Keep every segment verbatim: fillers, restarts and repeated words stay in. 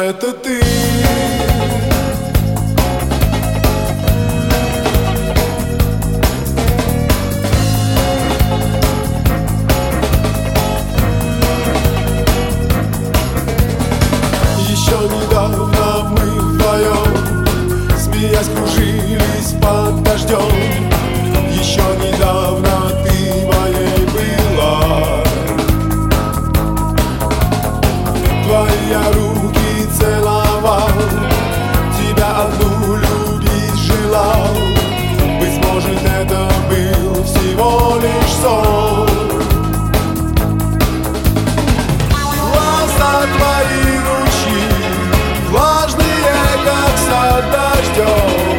это ты. Еще недавно мы вдвоем, смеясь, кружились под дождем. Еще недавно ты моей была. Твои я руки целовал, тебя одну любить желал. Быть может, это был всего лишь сон. Глаза твои ручьи, влажные, как сад дождем.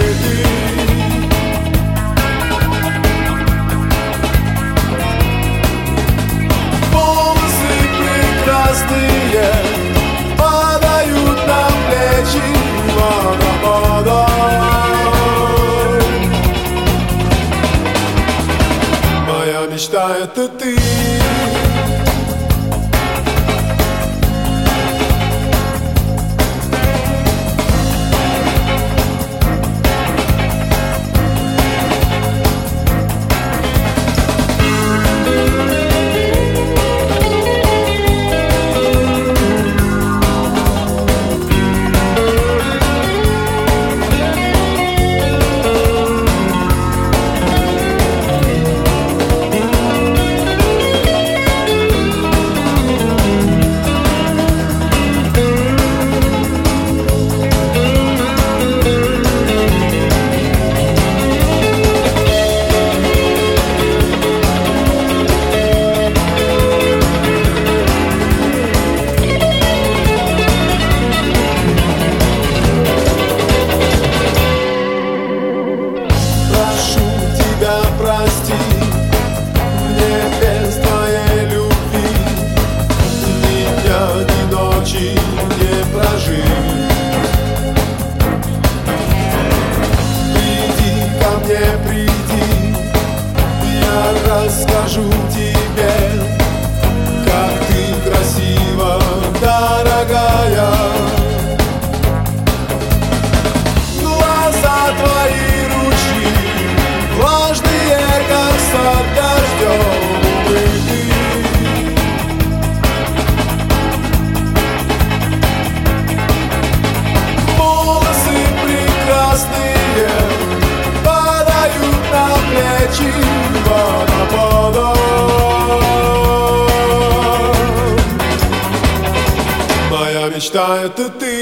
Падают на плечи водопадом. Моя мечта — это ты. Прости, мне без твоей любви ни дня, ни ночи не прожить. Приди ко мне, приди, я расскажу тебе, как ты красива, дорогая. Глаза твои ручьи, влажные, как сад дождем, умыты. Волосы прекрасные падают на плечи водопадом. Моя мечта — это ты.